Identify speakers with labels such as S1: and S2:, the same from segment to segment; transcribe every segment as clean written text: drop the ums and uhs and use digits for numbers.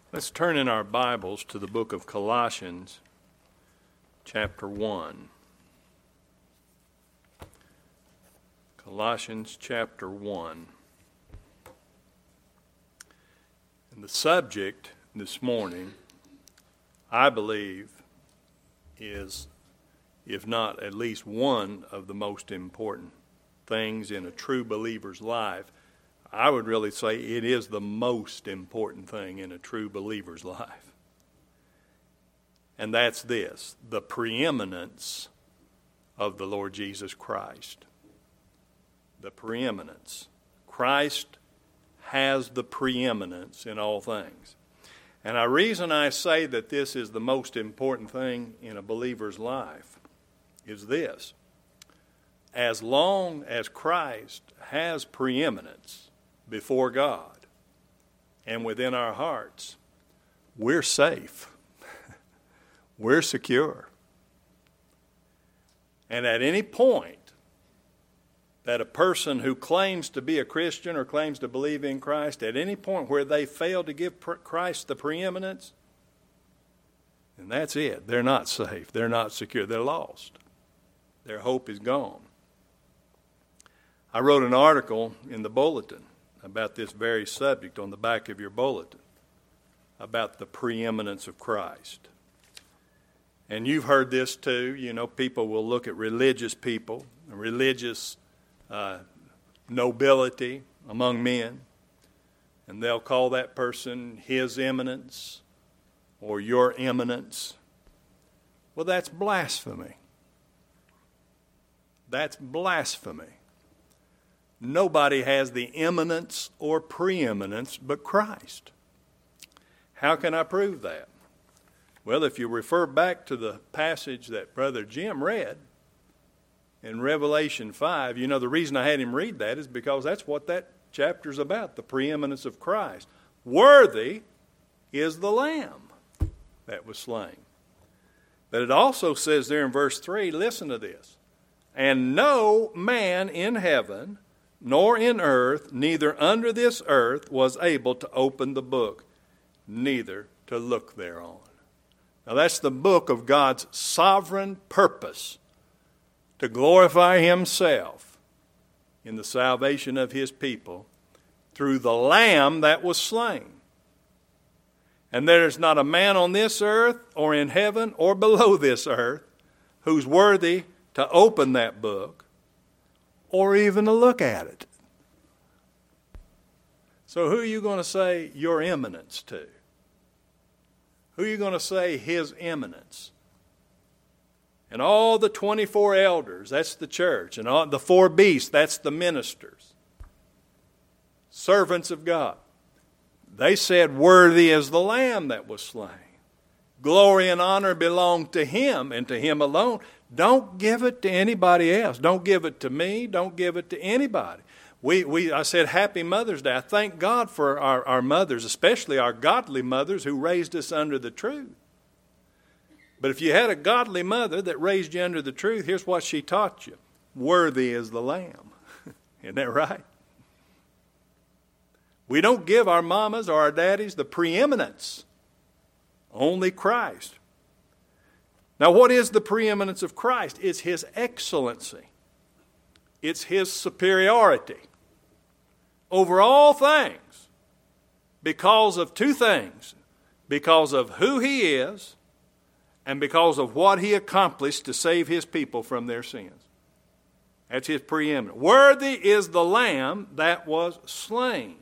S1: Let's turn in our Bibles to the book of Colossians, chapter 1. Colossians chapter 1. And the subject this morning, I believe, is, if not at least one of the most important things in a true believer's life. I would really say it is the most important thing in a true believer's life. And that's this: the preeminence of the Lord Jesus Christ. The preeminence. Christ has the preeminence in all things. And the reason I say that this is the most important thing in a believer's life is this: as long as Christ has preeminence before God and within our hearts, we're safe. We're secure. And at any point that a person who claims to be a Christian or claims to believe in Christ, at any point where they fail to give Christ the preeminence, and that's it. They're not safe. They're not secure. They're lost. Their hope is gone. I wrote an article in the bulletin about this very subject on the back of your bulletin, about the preeminence of Christ. And you've heard this too. You know, people will look at religious people, religious nobility among men, and they'll call that person his eminence or your eminence. Well, that's blasphemy. That's blasphemy. Nobody has the eminence or preeminence but Christ. How can I prove that? Well, if you refer back to the passage that Brother Jim read in Revelation 5, you know, the reason I had him read that is because that's what that chapter's about, the preeminence of Christ. Worthy is the Lamb that was slain. But it also says there in verse 3, listen to this: and no man in heaven nor in earth, neither under this earth, was able to open the book, neither to look thereon. Now that's the book of God's sovereign purpose to glorify Himself in the salvation of His people through the Lamb that was slain. And there is not a man on this earth or in heaven or below this earth who's worthy to open that book or even to look at it. So who are you going to say your eminence to? Who are you going to say His eminence? And all the 24 elders, that's the church. And all the 4 beasts, that's the ministers. Servants of God. They said, worthy is the Lamb that was slain. Glory and honor belong to Him and to Him alone. Don't give it to anybody else. Don't give it to me. Don't give it to anybody. I said Happy Mother's Day. I thank God for our mothers, especially our godly mothers who raised us under the truth. But if you had a godly mother that raised you under the truth, here's what she taught you: worthy is the Lamb. Isn't that right? We don't give our mamas or our daddies the preeminence. Only Christ. Now, what is the preeminence of Christ? It's His excellency. It's His superiority over all things because of 2 things: because of who He is and because of what He accomplished to save His people from their sins. That's His preeminence. Worthy is the Lamb that was slain.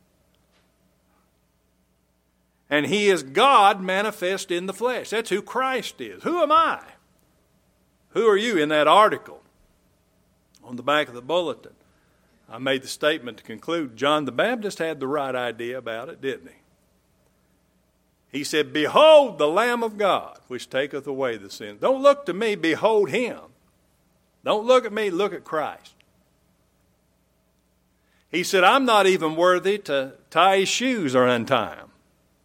S1: And He is God manifest in the flesh. That's who Christ is. Who am I? Who are you? In that article on the back of the bulletin, I made the statement to conclude John the Baptist had the right idea about it, didn't he? He said, behold the Lamb of God, which taketh away the sin. Don't look to me, behold Him. Don't look at me, look at Christ. He said, I'm not even worthy to tie His shoes or untie them.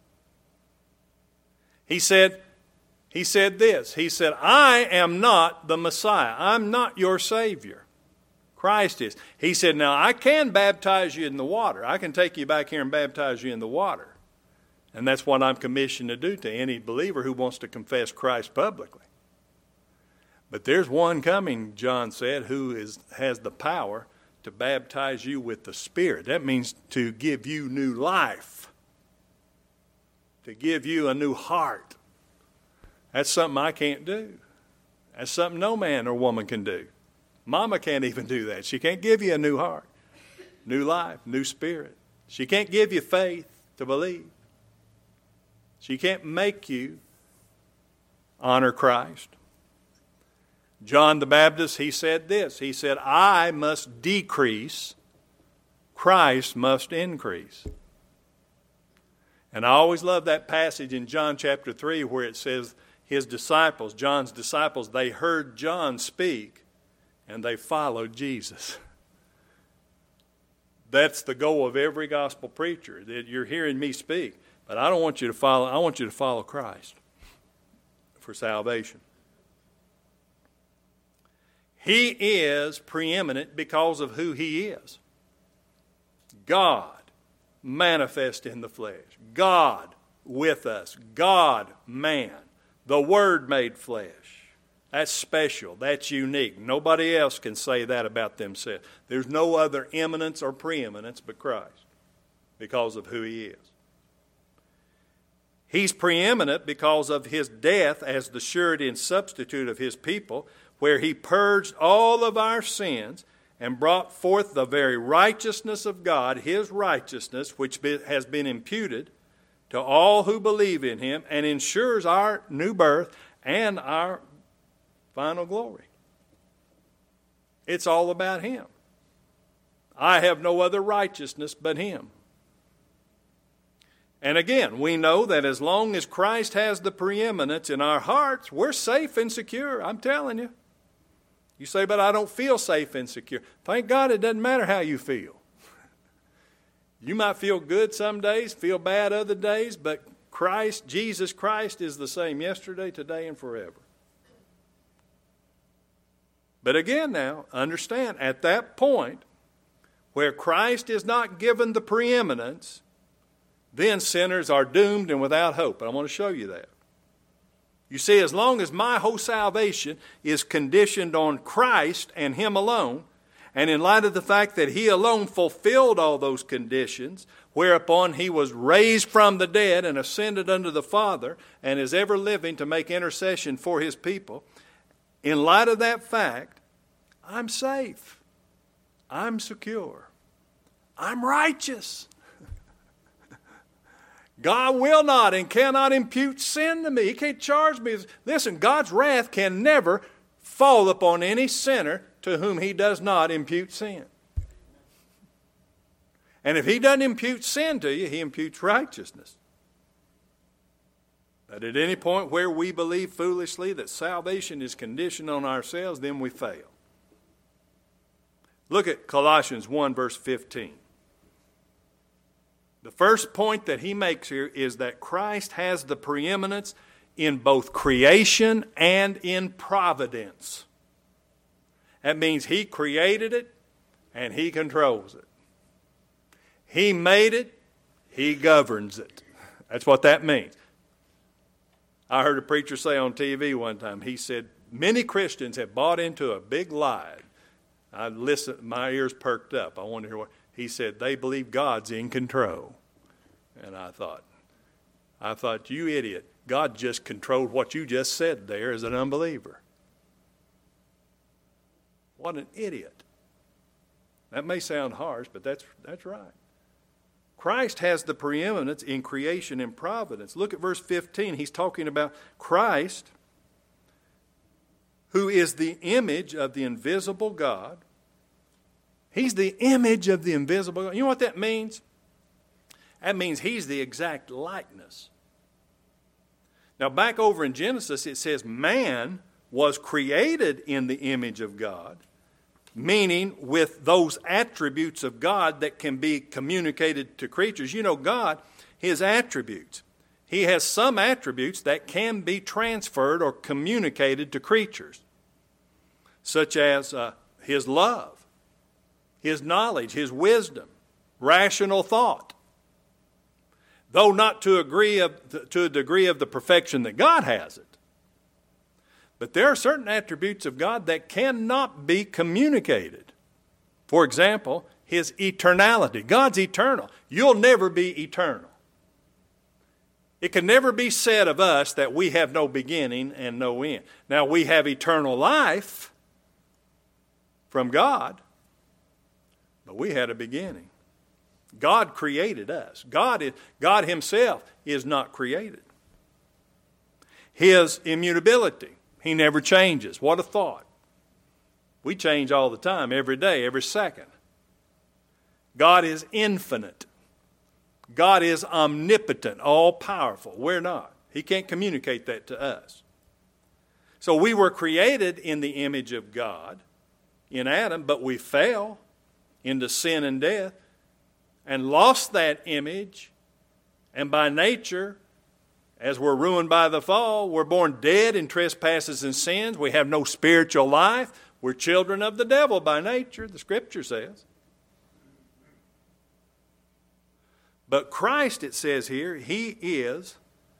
S1: He said this. He said, I am not the Messiah. I'm not your Savior. Christ is. He said, now I can baptize you in the water. I can take you back here and baptize you in the water. And that's what I'm commissioned to do to any believer who wants to confess Christ publicly. But there's one coming, John said, who has the power to baptize you with the Spirit. That means to give you new life, to give you a new heart. That's something I can't do. That's something no man or woman can do. Mama can't even do that. She can't give you a new heart, new life, new spirit. She can't give you faith to believe. She can't make you honor Christ. John the Baptist, he said this. He said, I must decrease, Christ must increase. And I always love that passage in John chapter 3 where it says his disciples, John's disciples, they heard John speak and they followed Jesus. That's the goal of every gospel preacher, that you're hearing me speak, but I don't want you to follow, I want you to follow Christ for salvation. He is preeminent because of who he is. God manifest in the flesh. God with us. God man. The Word made flesh. That's special. That's unique. Nobody else can say that about themselves. There's no other eminence or preeminence but Christ because of who he is. He's preeminent because of his death as the surety and substitute of his people, where he purged all of our sins and brought forth the very righteousness of God, his righteousness, which has been imputed to all who believe in him, and ensures our new birth and our final glory. It's all about him. I have no other righteousness but him. And again, we know that as long as Christ has the preeminence in our hearts, we're safe and secure. I'm telling you. You say, but I don't feel safe and secure. Thank God it doesn't matter how you feel. You might feel good some days, feel bad other days, but Christ, Jesus Christ, is the same yesterday, today, and forever. But again now, understand, at that point, where Christ is not given the preeminence, then sinners are doomed and without hope. And I want to show you that. You see, as long as my whole salvation is conditioned on Christ and him alone, and in light of the fact that he alone fulfilled all those conditions, whereupon he was raised from the dead and ascended unto the Father and is ever living to make intercession for his people, in light of that fact, I'm safe. I'm secure. I'm righteous. God will not and cannot impute sin to me. He can't charge me. Listen, God's wrath can never fall upon any sinner to whom he does not impute sin. And if he doesn't impute sin to you, he imputes righteousness. But at any point where we believe foolishly that salvation is conditioned on ourselves, then we fail. Look at Colossians 1 verse 15. The first point that he makes here is that Christ has the preeminence in both creation and in providence. That means he created it and he controls it. He made it, he governs it. That's what that means. I heard a preacher say on TV one time, he said, many Christians have bought into a big lie. I listened, my ears perked up. I wanted to hear what he said. They believe God's in control. And I thought, you idiot. God just controlled what you just said there as an unbeliever. What an idiot. That may sound harsh, but that's right. Christ has the preeminence in creation and providence. Look at verse 15. He's talking about Christ, who is the image of the invisible God. He's the image of the invisible God. You know what that means? That means he's the exact likeness. Now back over in Genesis it says man was created in the image of God, meaning with those attributes of God that can be communicated to creatures. You know, God, his attributes. He has some attributes that can be transferred or communicated to creatures, such as his love, his knowledge, his wisdom, rational thought. though not to a degree of the perfection that God has it. But there are certain attributes of God that cannot be communicated. For example, His eternality. God's eternal. You'll never be eternal. It can never be said of us that we have no beginning and no end. Now, we have eternal life from God, but we had a beginning. God created us. God Himself is not created. His immutability. He never changes. What a thought. We change all the time, every day, every second. God is infinite. God is omnipotent, all-powerful. We're not. He can't communicate that to us. So we were created in the image of God in Adam, but we fell into sin and death and lost that image. And by nature, as we're ruined by the fall, we're born dead in trespasses and sins. We have no spiritual life. We're children of the devil by nature, the Scripture says. But Christ, it says here, He is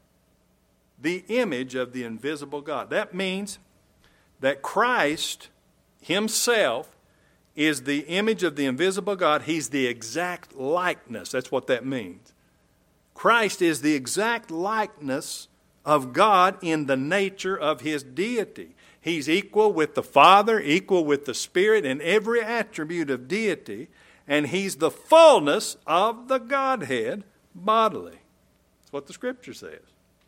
S1: the image of the invisible God. That means that Christ Himself is the image of the invisible God. He's the exact likeness. That's what that means. Christ is the exact likeness of God in the nature of His deity. He's equal with the Father, equal with the Spirit in every attribute of deity, and He's the fullness of the Godhead bodily. That's what the Scripture says.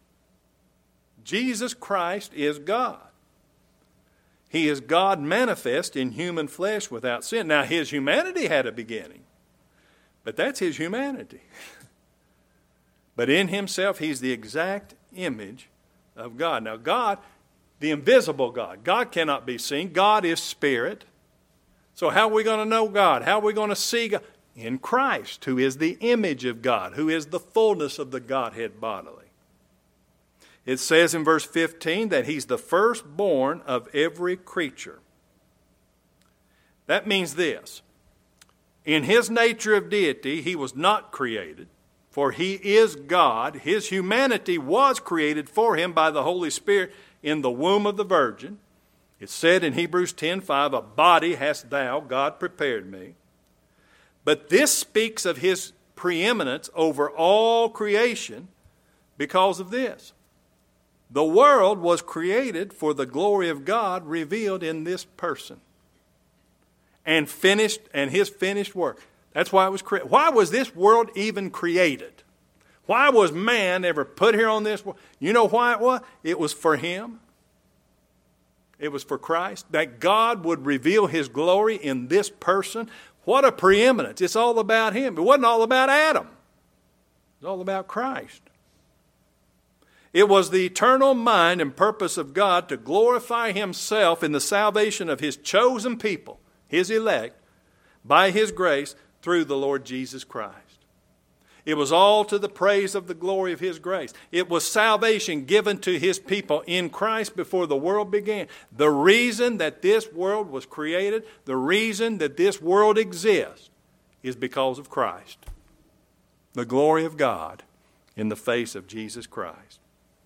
S1: Jesus Christ is God. He is God manifest in human flesh without sin. Now, His humanity had a beginning, but that's His humanity. But in Himself, He's the exact image of God. Now, God, the invisible God, God cannot be seen. God is spirit. So how are we going to know God? How are we going to see God? In Christ, who is the image of God, who is the fullness of the Godhead bodily. It says in verse 15 that He's the firstborn of every creature. That means this. In His nature of deity, He was not created, for He is God. His humanity was created for Him by the Holy Spirit in the womb of the Virgin. It's said in Hebrews 10:5, a body hast thou, God, prepared me. But this speaks of His preeminence over all creation because of this. The world was created for the glory of God revealed in this person and His finished work. That's why it was created. Why was this world even created? Why was man ever put here on this world? You know why it was? It was for Him. It was for Christ. That God would reveal His glory in this person. What a preeminence. It's all about Him. It wasn't all about Adam. It was all about Christ. It was the eternal mind and purpose of God to glorify Himself in the salvation of His chosen people, His elect, by His grace through the Lord Jesus Christ. It was all to the praise of the glory of His grace. It was salvation given to His people in Christ before the world began. The reason that this world was created, the reason that this world exists, is because of Christ. The glory of God in the face of Jesus Christ.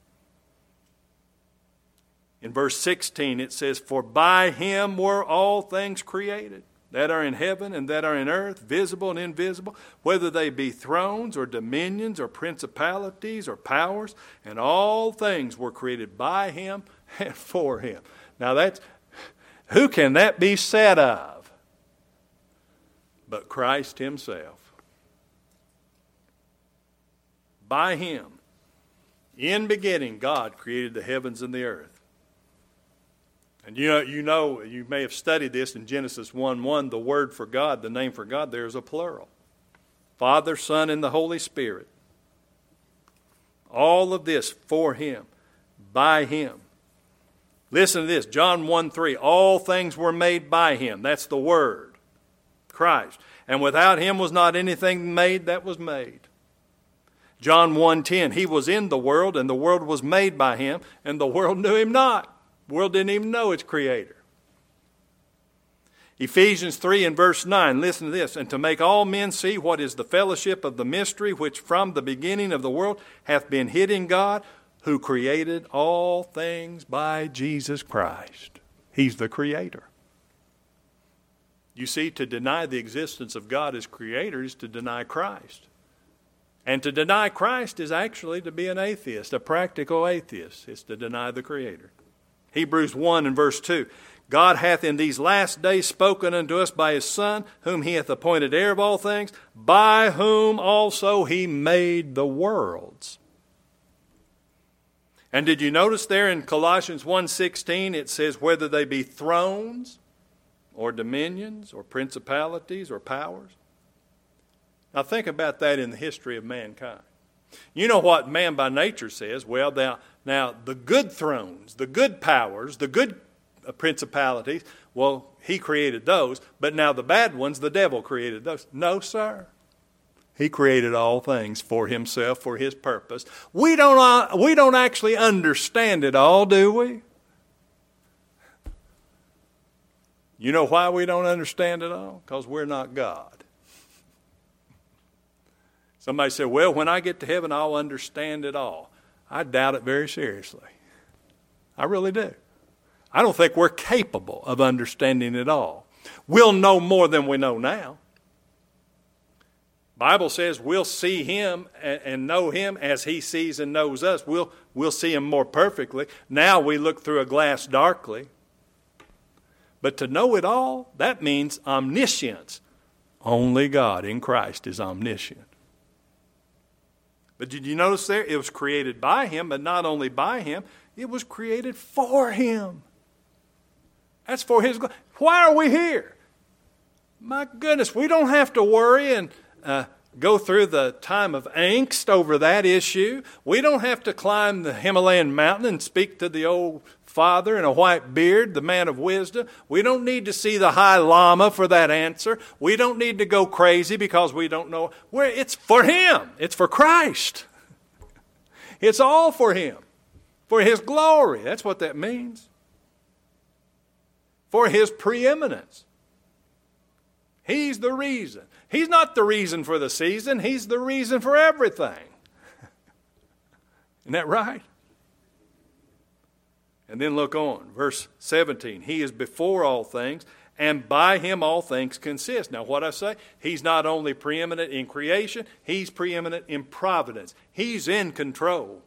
S1: In verse 16 it says, for by Him were all things created, that are in heaven and that are in earth, visible and invisible, whether they be thrones or dominions or principalities or powers, and all things were created by Him and for Him. Now who can that be said of? But Christ Himself. By Him, in beginning, God created the heavens and the earth. And you may have studied this in Genesis 1:1, the word for God, the name for God, there is a plural. Father, Son, and the Holy Spirit. All of this for Him, by Him. Listen to this, John 1:3, all things were made by Him. That's the Word, Christ. And without Him was not anything made that was made. John 1:10, He was in the world, and the world was made by Him, and the world knew Him not. The world didn't even know its Creator. Ephesians 3 and verse 9, listen to this. And to make all men see what is the fellowship of the mystery, which from the beginning of the world hath been hid in God, who created all things by Jesus Christ. He's the creator. You see, to deny the existence of God as creator is to deny Christ. And to deny Christ is actually to be an atheist, a practical atheist. It's to deny the creator. Hebrews 1 and verse 2. God hath in these last days spoken unto us by his Son, whom he hath appointed heir of all things, by whom also he made the worlds. And did you notice there in Colossians 1:16 it says whether they be thrones or dominions or principalities or powers? Now think about that in the history of mankind. You know what man by nature says? Well, now the good thrones, the good powers, the good principalities, well, he created those. But now the bad ones, the devil created those. No, sir. He created all things for himself, for his purpose. We don't actually understand it all, do we? You know why we don't understand it all? Because we're not God. Somebody said, well, when I get to heaven, I'll understand it all. I doubt it very seriously. I really do. I don't think we're capable of understanding it all. We'll know more than we know now. Bible says we'll see him and know him as he sees and knows us. We'll see him more perfectly. Now we look through a glass darkly. But to know it all, that means omniscience. Only God in Christ is omniscient. But did you notice there? It was created by him, but not only by him, it was created for him. That's for his glory. Why are we here? My goodness, we don't have to worry and go through the time of angst over that issue. We don't have to climb the Himalayan mountain and speak to the old father in a white beard, the man of wisdom. We don't need to see the High Lama for that answer. We don't need to go crazy because we don't know. It's for him. It's for Christ. It's all for him. For his glory. That's what that means. For his preeminence. He's the reason. He's not the reason for the season. He's the reason for everything. Isn't that right? And then look on, verse 17. He is before all things, and by him all things consist. Now what I say, he's not only preeminent in creation, he's preeminent in providence. He's in control.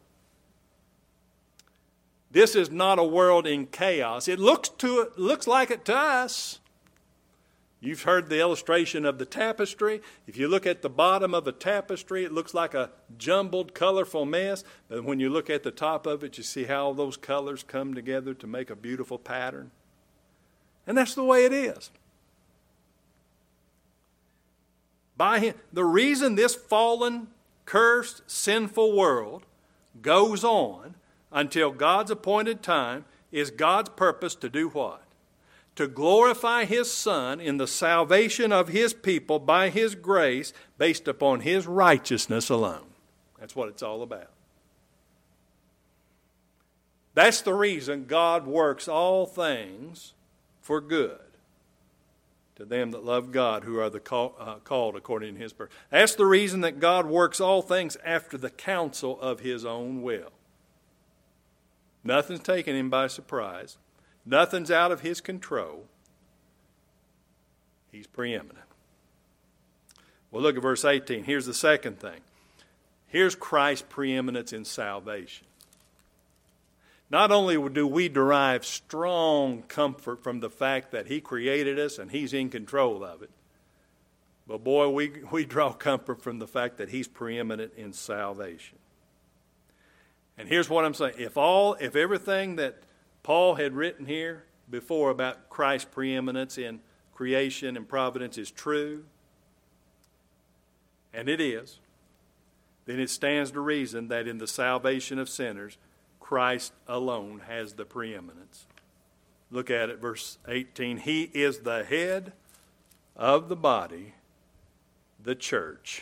S1: This is not a world in chaos. It looks like it to us. You've heard the illustration of the tapestry. If you look at the bottom of a tapestry, it looks like a jumbled, colorful mess. But when you look at the top of it, you see how all those colors come together to make a beautiful pattern. And that's the way it is. By him, the reason this fallen, cursed, sinful world goes on until God's appointed time is God's purpose to do what? To glorify his Son in the salvation of his people by his grace based upon his righteousness alone. That's what it's all about. That's the reason God works all things for good to them that love God, who are the called according to his purpose. That's the reason that God works all things after the counsel of his own will. Nothing's taken him by surprise. Nothing's out of his control. He's preeminent. Well, look at verse 18. Here's the second thing. Here's Christ's preeminence in salvation. Not only do we derive strong comfort from the fact that he created us and he's in control of it, but boy, we draw comfort from the fact that he's preeminent in salvation. And here's what I'm saying. If everything that Paul had written here before about Christ's preeminence in creation and providence is true, and it is, then it stands to reason that in the salvation of sinners, Christ alone has the preeminence. Look at it, verse 18. He is the head of the body, the church.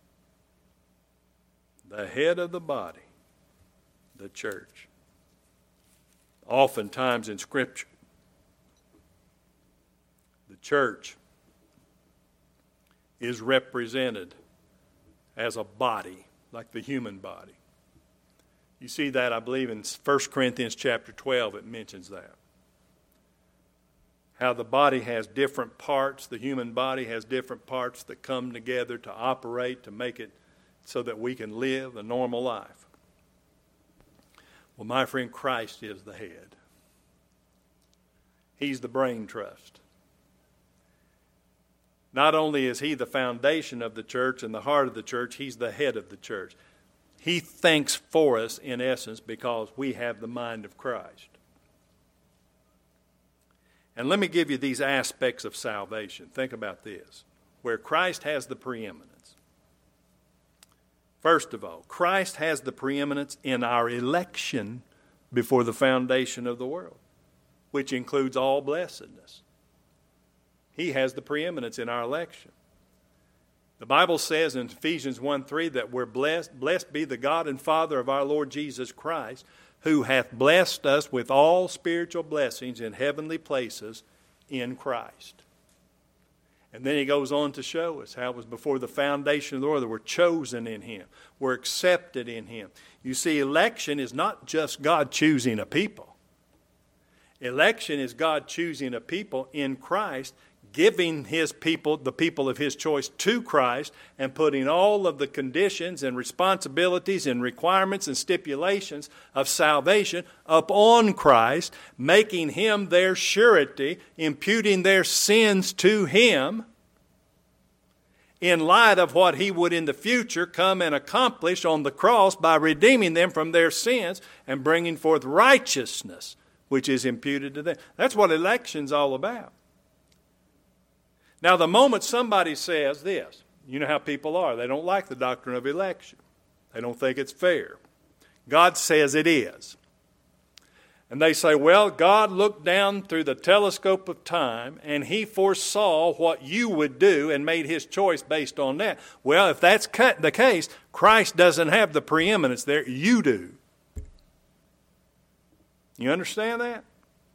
S1: The head of the body, the church. Oftentimes in Scripture, the church is represented as a body, like the human body. You see that, I believe, in 1 Corinthians chapter 12, it mentions that. How the body has different parts, the human body has different parts that come together to operate, to make it so that we can live a normal life. Well, my friend, Christ is the head. He's the brain trust. Not only is he the foundation of the church and the heart of the church, he's the head of the church. He thinks for us, in essence, because we have the mind of Christ. And let me give you these aspects of salvation. Think about this. Where Christ has the preeminence. First of all, Christ has the preeminence in our election before the foundation of the world, which includes all blessedness. He has the preeminence in our election. The Bible says in Ephesians 1:3 that we're blessed. Blessed be the God and Father of our Lord Jesus Christ, who hath blessed us with all spiritual blessings in heavenly places in Christ. And then he goes on to show us how it was before the foundation of the world that we're chosen in him. We're accepted in him. You see, election is not just God choosing a people. Election is God choosing a people in Christ, giving his people, the people of his choice, to Christ, and putting all of the conditions and responsibilities and requirements and stipulations of salvation upon Christ, making him their surety, imputing their sins to him, in light of what he would in the future come and accomplish on the cross by redeeming them from their sins and bringing forth righteousness, which is imputed to them. That's what election's all about. Now, the moment somebody says this, you know how people are. They don't like the doctrine of election. They don't think it's fair. God says it is. And they say, well, God looked down through the telescope of time and he foresaw what you would do and made his choice based on that. Well, if that's the case, Christ doesn't have the preeminence there. You do. You understand that?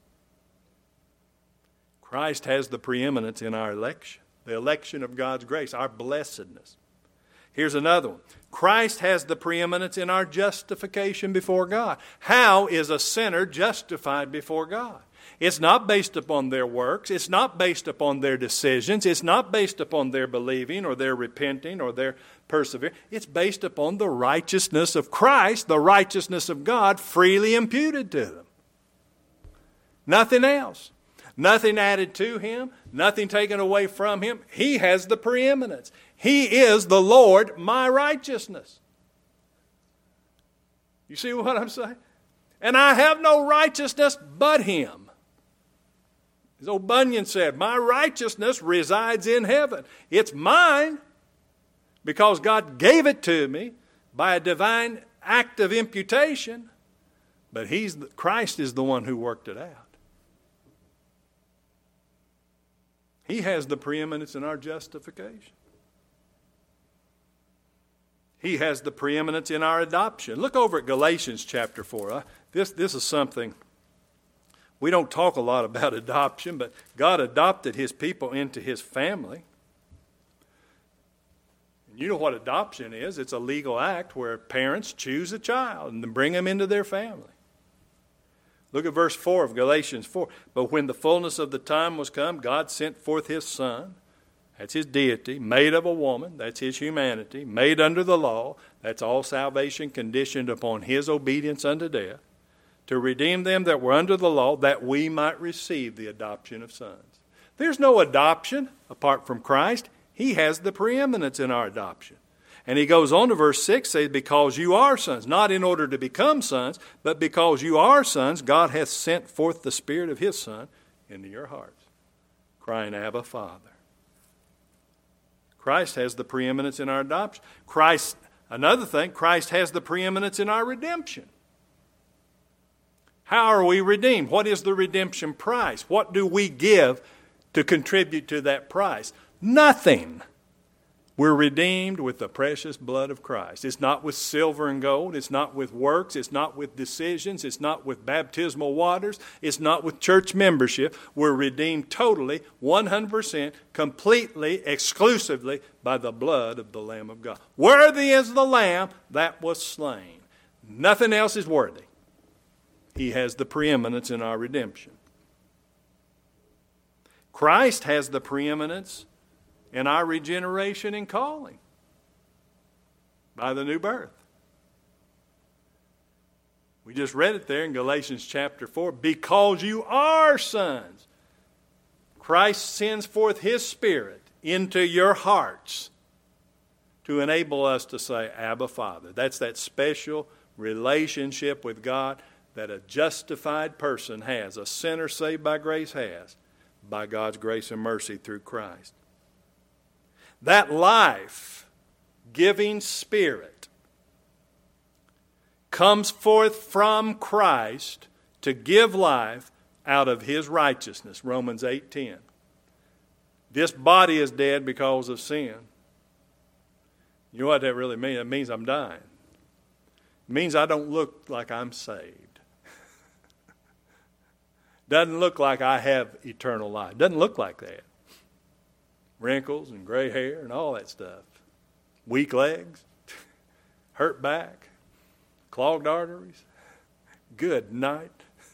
S1: Christ has the preeminence in our election, the election of God's grace, our blessedness. Here's another one. Christ has the preeminence in our justification before God. How is a sinner justified before God? It's not based upon their works. It's not based upon their decisions. It's not based upon their believing or their repenting or their persevering. It's based upon the righteousness of Christ, the righteousness of God freely imputed to them. Nothing else. Nothing added to him, nothing taken away from him. He has the preeminence. He is the Lord, my righteousness. You see what I'm saying? And I have no righteousness but him. As old Bunyan said, my righteousness resides in heaven. It's mine because God gave it to me by a divine act of imputation. But Christ is the one who worked it out. He has the preeminence in our justification. He has the preeminence in our adoption. Look over at Galatians chapter 4. This is something, we don't talk a lot about adoption, but God adopted his people into his family. And you know what adoption is. It's a legal act where parents choose a child and bring him into their family. Look at verse 4 of Galatians 4. But when the fullness of the time was come, God sent forth his Son, that's his deity, made of a woman, that's his humanity, made under the law, that's all salvation conditioned upon his obedience unto death, to redeem them that were under the law, that we might receive the adoption of sons. There's no adoption apart from Christ. He has the preeminence in our adoption. And he goes on to verse 6, says, because you are sons, not in order to become sons, but because you are sons, God hath sent forth the Spirit of his Son into your hearts, crying, Abba, Father. Christ has the preeminence in our adoption. Another thing, Christ has the preeminence in our redemption. How are we redeemed? What is the redemption price? What do we give to contribute to that price? Nothing. We're redeemed with the precious blood of Christ. It's not with silver and gold. It's not with works. It's not with decisions. It's not with baptismal waters. It's not with church membership. We're redeemed totally, 100%, completely, exclusively by the blood of the Lamb of God. Worthy is the Lamb that was slain. Nothing else is worthy. He has the preeminence in our redemption. Christ has the preeminence in our regeneration and calling by the new birth. We just read it there in Galatians chapter 4. Because you are sons, Christ sends forth His Spirit into your hearts to enable us to say, Abba, Father. That's that special relationship with God that a justified person has, a sinner saved by grace has, by God's grace and mercy through Christ. That life-giving Spirit comes forth from Christ to give life out of His righteousness, Romans 8:10. This body is dead because of sin. You know what that really means? It means I'm dying. It means I don't look like I'm saved. Doesn't look like I have eternal life. Doesn't look like that. Wrinkles and gray hair and all that stuff. Weak legs, hurt back, clogged arteries. Good night.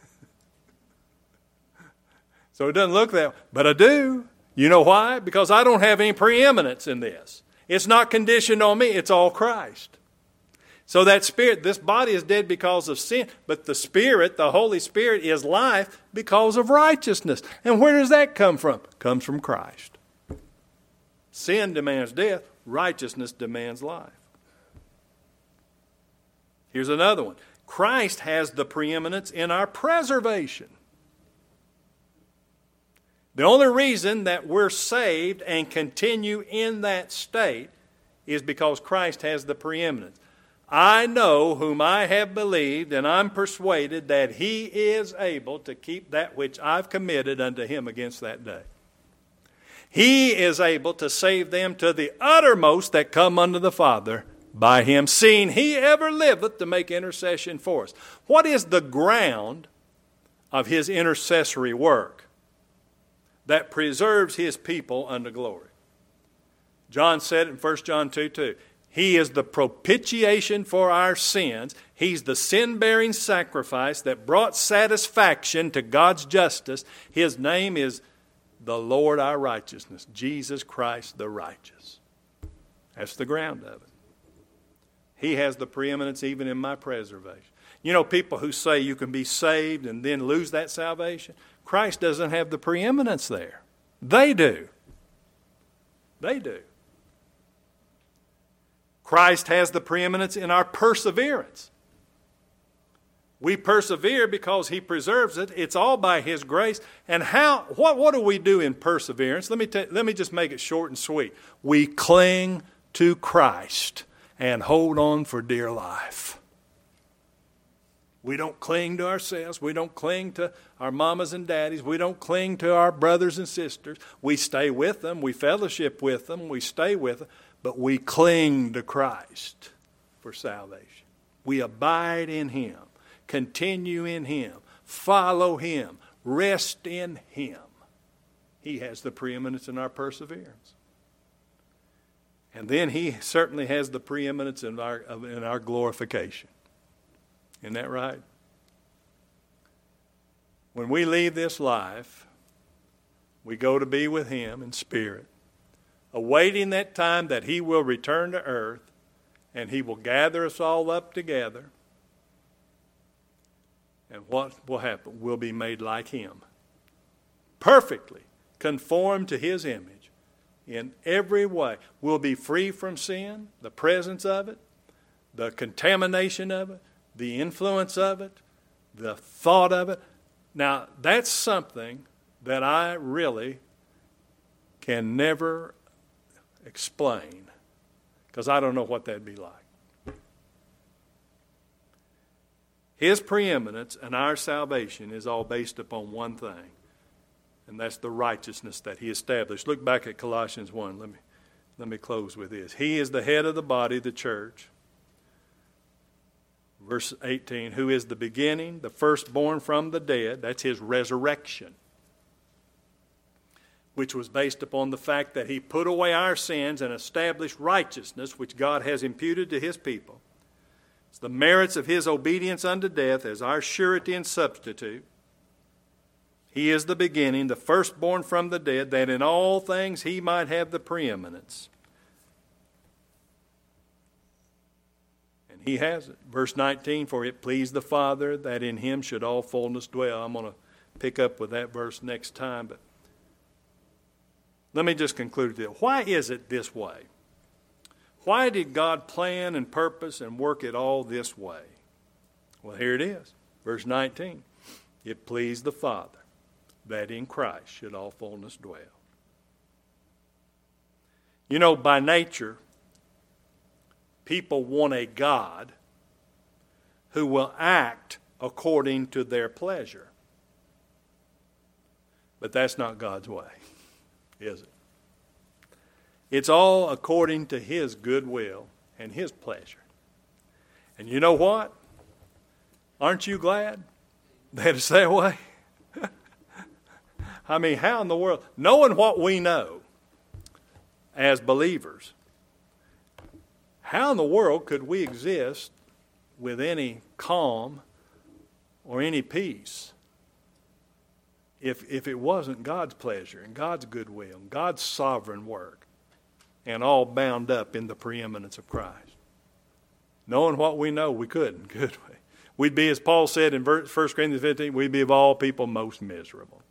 S1: So it doesn't look that way, but I do. You know why? Because I don't have any preeminence in this. It's not conditioned on me. It's all Christ. So that Spirit, this body is dead because of sin, but the Spirit, the Holy Spirit, is life because of righteousness. And where does that come from? It comes from Christ. Sin demands death. Righteousness demands life. Here's another one. Christ has the preeminence in our preservation. The only reason that we're saved and continue in that state is because Christ has the preeminence. I know whom I have believed, and I'm persuaded that He is able to keep that which I've committed unto Him against that day. He is able to save them to the uttermost that come unto the Father by Him, seeing He ever liveth to make intercession for us. What is the ground of His intercessory work that preserves His people unto glory? John said in 1 John 2:2, He is the propitiation for our sins. He's the sin-bearing sacrifice that brought satisfaction to God's justice. His name is the Lord our righteousness, Jesus Christ the righteous. That's the ground of it. He has the preeminence even in my preservation. You know, people who say you can be saved and then lose that salvation, Christ doesn't have the preeminence there. They do. They do. Christ has the preeminence in our perseverance. We persevere because He preserves it. It's all by His grace. And what do we do in perseverance? Let me just make it short and sweet. We cling to Christ and hold on for dear life. We don't cling to ourselves. We don't cling to our mamas and daddies. We don't cling to our brothers and sisters. We stay with them. We fellowship with them. We stay with them. But we cling to Christ for salvation. We abide in Him. Continue in Him. Follow Him. Rest in Him. He has the preeminence in our perseverance. And then He certainly has the preeminence in our glorification. Isn't that right? When we leave this life, we go to be with Him in spirit, awaiting that time that He will return to earth and He will gather us all up together. And what will happen? We'll be made like Him, perfectly conformed to His image in every way. We'll be free from sin, the presence of it, the contamination of it, the influence of it, the thought of it. Now, that's something that I really can never explain, because I don't know what that'd be like. His preeminence and our salvation is all based upon one thing, and that's the righteousness that He established. Look back at Colossians 1. Let me Let me close with this. He is the head of the body, the church. Verse 18, who is the beginning, the firstborn from the dead. That's his resurrection, which was based upon the fact that he put away our sins and established righteousness, which God has imputed to his people. It's the merits of his obedience unto death as our surety and substitute. He is the beginning, the firstborn from the dead, that in all things he might have the preeminence. And he has it. Verse 19, for it pleased the Father that in him should all fullness dwell. I'm going to pick up with that verse next time, but let me just conclude this. Why is it this way? Why did God plan and purpose and work it all this way? Well, here it is. Verse 19. It pleased the Father that in Christ should all fullness dwell. You know, by nature, people want a God who will act according to their pleasure. But that's not God's way, is it? It's all according to his good will and his pleasure. And you know what? Aren't you glad that it's that way? I mean, how in the world, knowing what we know as believers, how in the world could we exist with any calm or any peace if it wasn't God's pleasure and God's goodwill and God's sovereign work and all bound up in the preeminence of Christ? Knowing what we know, we couldn't, could we? We'd be, as Paul said in 1 Corinthians 15, we'd be of all people most miserable.